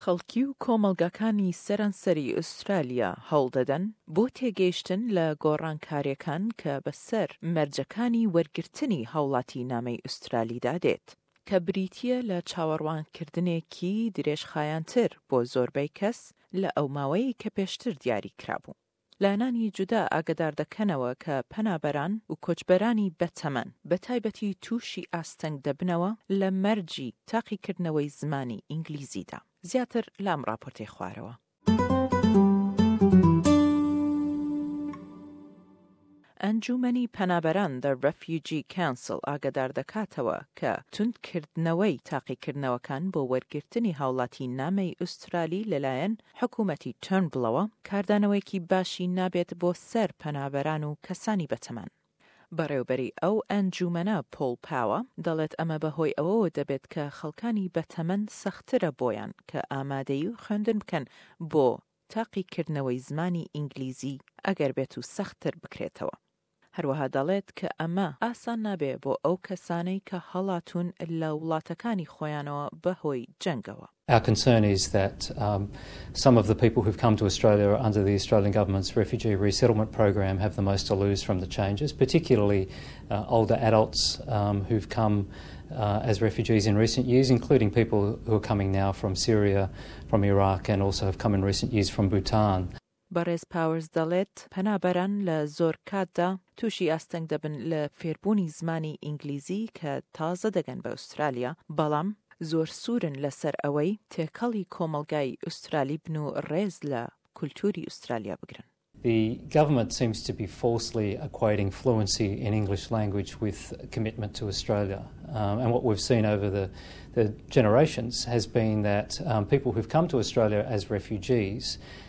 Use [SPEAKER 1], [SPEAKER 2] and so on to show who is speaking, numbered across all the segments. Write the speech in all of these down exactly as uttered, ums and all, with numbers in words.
[SPEAKER 1] خەڵکی و کۆمەڵگەکانی سەرانسەری ئوسترالیا هەوڵدەدەن بۆ تێگەیشتن لە گۆڕانکاریەکان کە بەسەر مەرجەکانی وەرگرتنی هاوڵاتی نامەی ئوسترالیدا دێت کە بریتیە لە چاوەڕوانکردنێکی درێژخایەنتر بۆ زۆربەی کەس لە ئەو ماوەی کە پێشتر دیاری کرابوو. لانانی جودا ئاگدار دەکەنەوە کە پەنابەران و کۆچبەرانی بەتەمەن بە تایبەتی تووشی ئاستەنگ دەبنەوە لە مەرجی تاقیکردنەوەی زمانی ئینگلیزیدا. زیاتر لام راپۆرتەی خوارەوە. ئەنجومەنی پەنابەران The Refugee Council ئاگدار دەکاتەوە کە توندکردنەوەی تاقیکردنەوەکان بۆ وەرگرتنی هاوڵاتی نامەی ئوسترالی لەلایەن حکوومەتی تورنبڵەوە کاردانەوەیکی باشی نابێت بۆ سەر پەنابەران و کەسانی بەتەمەن. بەڕێوبەری ئەو ئەنجومەنە پۆل پاوە دەڵێت ئەمە بەهۆی ئەوەوە دەبێت کە خەڵکانی بەتەمەن سەخترە بۆیان کە ئامادەی و خوێندن بکەن بۆ تاقیکردنەوەی زمانی ئینگلیزی ئەگەر بێت و سەختتر بکرێتەوە. هەروەها دەڵێت کە ئەمە ئاسان نابێ بۆ ئەو کەسانەی کە هەڵاتون لە وڵاتەکانی خۆیانەوە بەهۆی جەنگەوە.
[SPEAKER 2] Our concern is that um, some of the people who've come to Australia under the Australian Government's refugee resettlement program have the most to lose from the changes, particularly uh, older adults um, who've come uh, as refugees in recent years, including people who are coming now from Syria, from Iraq, and also have come in recent years from Bhutan.
[SPEAKER 1] بەڕێز پاورز دەڵێت پەنابەران لە زۆر کاتدا تووشی ئاستەنگ دەبن لە فێربوونی زمانی ئینگلیزی کە تازە دەگەن بە ئوسترالیا، بەڵام زۆر سوورن لەسەر ئەوەی تێکەڵی کۆمەلگای ئوسترالی بن و ڕێز لە کولتوری ئوسترالیا بگرن.
[SPEAKER 2] The government seems to be falsely equating fluency in English language with commitment to Australia. Um, and what we've seen over the, the generations has been that um, people who've come to Australia as refugees,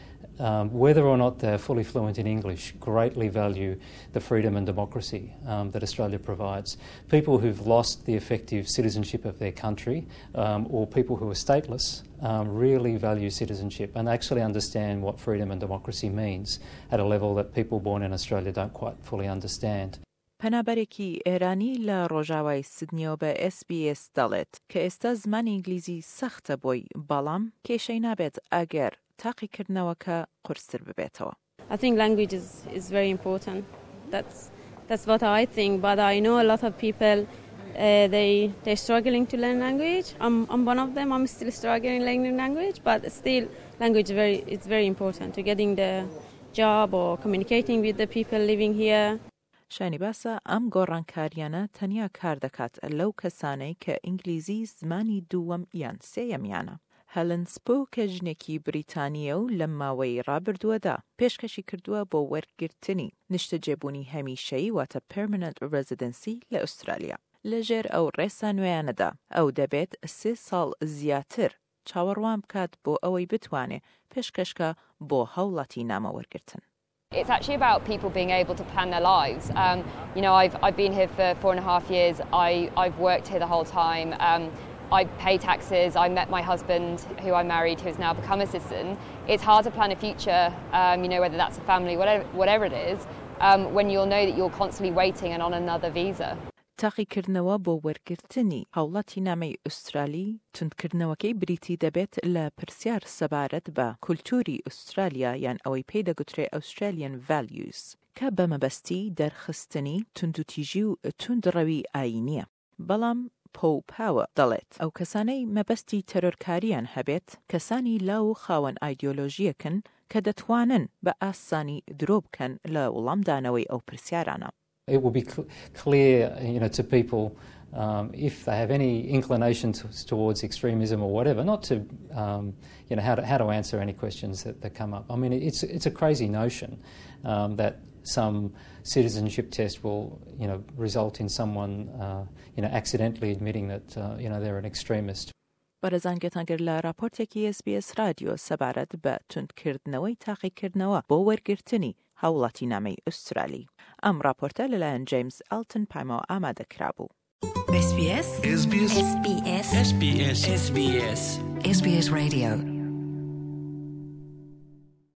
[SPEAKER 2] Um, whether or not they're fully fluent in English, greatly value the freedom and democracy um, that Australia provides. People who've lost the effective citizenship of their country um, or people who are stateless um, really value citizenship and actually understand what freedom and democracy means at a level that people born in Australia don't quite fully understand.
[SPEAKER 1] پەنابەرێکی ئێرانی لە ڕۆژاوای سیدنیەوە بە ئێس بی ئێس دەڵێت کە ئێستا زمانی ئینگلیزی سەختە بۆی، بەڵام کێشەی نابێت ئەگەر تاقیکردنەوەکە قورستر ببێتەوە.
[SPEAKER 3] I think language is, is very important. That's, that's what I think, but I know a lot of people, uh, they, they're struggling to learn language. I'm, I'm one of them. I'm still struggling learning language, but still language is very, it's very important to getting the job or communicating with the people living here.
[SPEAKER 1] شانی باسە ئەم گۆڕانکاریانە تەنیا کار دەکات لەو کەسانەی کە ئینگلیزی زمانی دووەم یان سێیەمیانە. هەلن سپۆ کە ژنێکی بریتانیە و لە ماوەی ڕابردووەدا پێشکەشی کردووە بۆ وەرگرتنی نیشتەجێبوونی هەمیشەیی واتە permanent residency لە ئوسترالیا. لەژێر ئەو ڕێسا نوێیانەدا ئەو دەبێت سێ ساڵ زیاتر چاوەڕوان بکات بۆ ئەوەی بتوانێ پێشکەشکە بۆ هەوڵاتی نامەوەرگرتن.
[SPEAKER 4] It's actually about people being able to plan their lives. Um, you know, I've I've been here for four and a half years. I I've worked here the whole time. Um, I pay taxes. I met my husband, who I married, who has now become a citizen. It's hard to plan a future. Um, you know, whether that's a family, whatever whatever it is, um, when you'll know that you're constantly waiting and on another visa.
[SPEAKER 1] تاقیکردنەوە بۆ وەرگرتنی هاوڵاتی نامەی ئوسترالی توندکردنەوەکەی بریتی دەبێت لە پرسیار سەبارەت بە کولتوری ئوسترالیا یان ئەوەی پێی دەگوترێ Australian values کە بە مەبەستی دەرخستنی توندوتیژی و توندڕەوی ئاینیە. بەڵام پۆ پاوە دەڵێت ئەو کەسانەی مەبەستی تەرۆرکاریان هەبێت کەسانی لاو و خاوەن ئایدیۆلۆژیەکن کە دەتوانن بە ئاسانی درۆ بکەن لە وەڵامدانەوەی ئەو پرسیارانە.
[SPEAKER 2] It will be cl- clear, you know, to people um, if they have any inclination to, towards extremism or whatever, not to, um, you know, how to how to answer any questions that, that come up. I mean, it's it's a crazy notion um, that some citizenship test will, you know, result in someone, uh, you know, accidentally admitting that, uh, you know, they're an extremist.
[SPEAKER 1] بەرەزان گەتانگەر لە راپۆرتێکی ئێس بی ئێس رادیۆ سەبارەت بە توندکردنەوەی تاقیکردنەوە بۆ وەرگرتنی هاوڵاتی نامەی ئوسترالی. ئەم راپۆرتە لەلایەن جیمز ئەلتن پایمەوە ئامادەکرابوو.
[SPEAKER 5] اس بي اس اس بي اس اس بي اس اس بي اس اس بي اس راديو